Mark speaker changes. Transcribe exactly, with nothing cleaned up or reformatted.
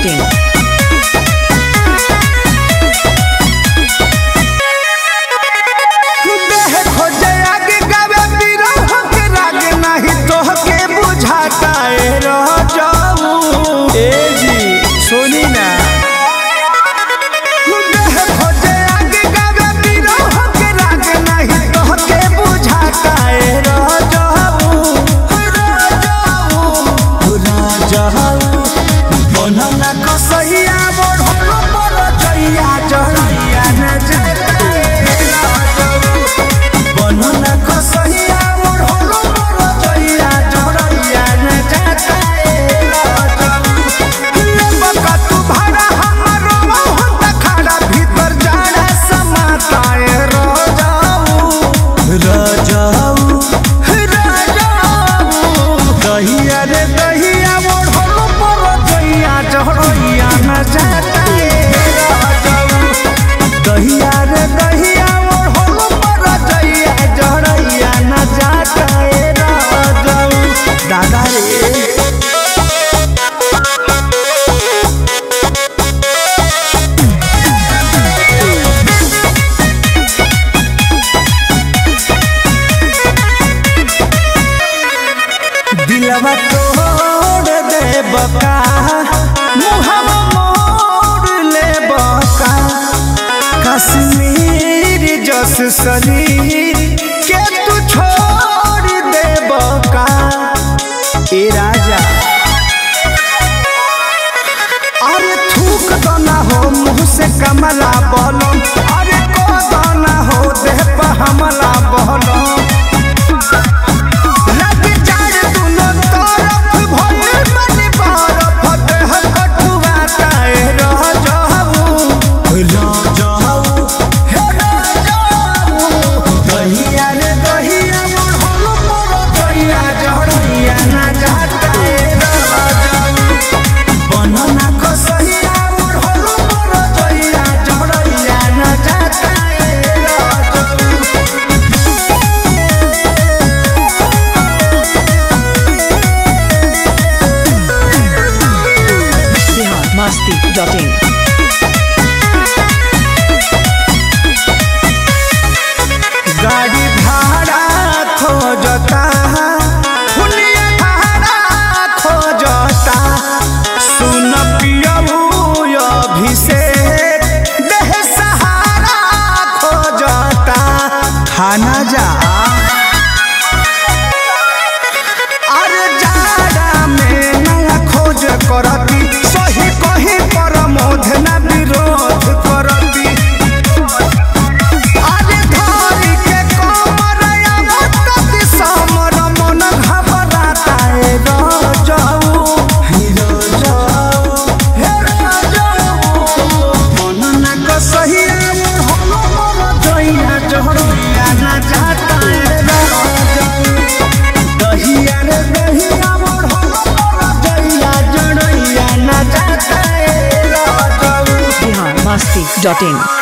Speaker 1: Dot in.
Speaker 2: दिलवा तोड़ दे बका मुहवा मोड़ ले बका कश्मीर जस शरीर के तू छोड़ दे बका ए राजा अरे थूक दाना हो मुँह से कमला बहलम अरे को दाना हो देह पर हमला बहलम
Speaker 1: मस्ती डॉट इन।
Speaker 2: गाड़ी भाड़ा खोजता फुलिया भाड़ा खोजता सुन पियऊ अभिषेक देह सहारा खोजता खाना जा अरे जाड़ा में नया खोज करती सही कहीं पर मोध न विरोध करती अरे धारी के कमर आवत समर मन घबराता है जाऊ हीरो जाऊ हे जाऊ मन न कसही हम मर जइया जहरिया न जाता है जाऊ दहिया रे दहिया मोर हम मर जइया जड़इया न जाता
Speaker 1: मस्ती डॉट इन।